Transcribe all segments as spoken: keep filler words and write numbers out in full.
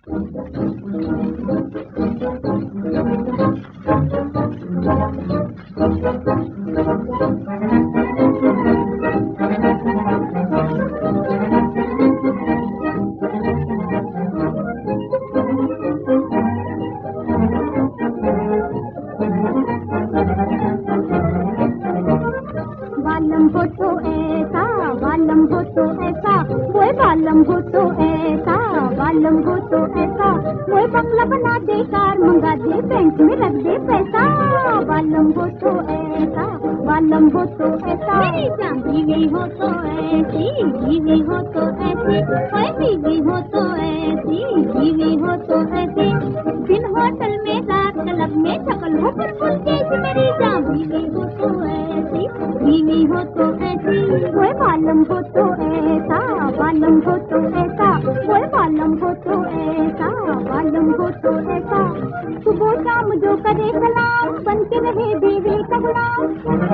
बालम हो तो ऐसा, बालम हो तो ऐसा, वो बालम हो तो ऐसा, बालम हो तो ऐसा, वो बंगला बना दे, कार मंगा दे, बैंक में रख दे पैसा। बालम हो तो ऐसा, बालम हो तो ऐसा, मेरी जान बीवी हो तो ऐसी, बीवी हो तो ऐसी, ओए बीवी हो तो ऐसी, बीवी हो तो ऐसी, दिन होटल में रात क्लब में शकल हो पर फुल कैसी, मेरी जान बीवी हो तो ऐसी, बीवी हो तो ऐसी, वो बालम हो तो ऐसा, बालम हो तो ऐसा, वो बालम हो तो ऐसा, बालम हो तो ऐसा, सुबह शाम जो करे सलाम, बन के रहे बीवी का गुलाम।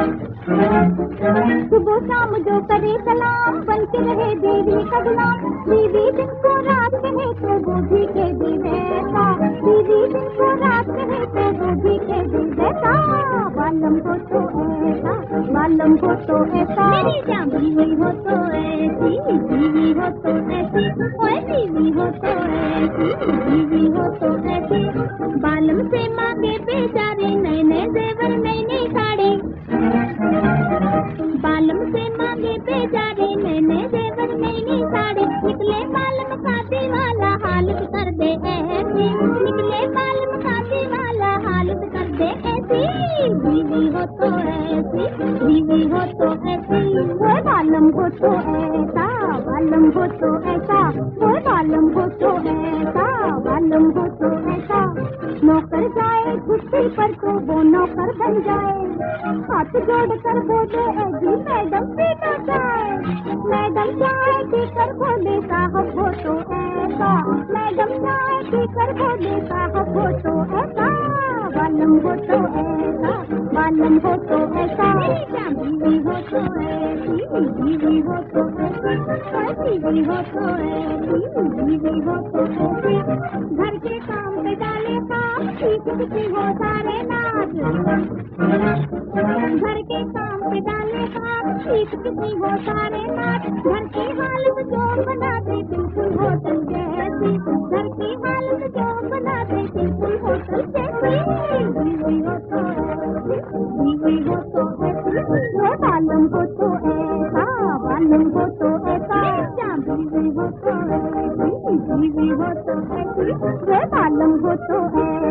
सुबह शाम जो करे सलाम, बन के रहे बीवी का गुलाम। बीवी दिन को रात कहे तो वो भी कह दे वैसा, बीवी दिन को रात कहे तो वो भी कह दे वैसा। बालम हो तो ऐसा, बालम हो तो ऐसा, मेरी जान बीवी हो तो ऐसी, बीवी हो तो ऐसी, ओए बीवी हो तो ऐसी, बीवी हो तो ऐसी, बालम से मांगे बेचारे नए नए जेवर नई नई साड़ी। बालम से मांगे बेचारे नए नए जेवर नई नई साड़ी, निकले बालम शादी वाला हालत कर दे ऐसी, निकले बालम शादी वाला हालत कर दे ऐसी। बीवी हो तो ऐसी, बीवी हो तो ऐसी, वो बालम हो तो ऐसा, बालम हो तो ऐसा, वो बालम हो तो ऐसा, बालम हो तो ऐसा, नौकर जाए छुट्टी पर तो वो नौकर बन जाए, हाथ जोड़ कर बोले जी मैडम पीटा जाए, मैडम चाय पीकर बोले साहब हो तो ऐसा, मैडम चाय पीकर बोले साहब हो तो ऐसा। बालम हो तो ऐसा, बालम हो तो ऐसा, बीवी हो तो ऐसी, बीवी हो तो ऐसी, बीवी हो तो ऐसी, बीवी हो तो ऐसी, घर के काम पे डाले काम, सीख सीखी हो सारे नाच, घर के काम पे डाले काम, सीख सीखी हो सारे नाच, घर की हालत जो बना दे बिल्कुल होटल जैसी, घर की हालत जो बना दे बिल्कुल होटल जैसी। बीवी हो तो ऐसी, बीवी हो तो ऐसी, वो बालम हो तो ऐसा, बालम हो तो ऐसा, बीवी हो तो ऐसी, बीवी हो तो ऐसी, वो बालम हो तो ऐसा।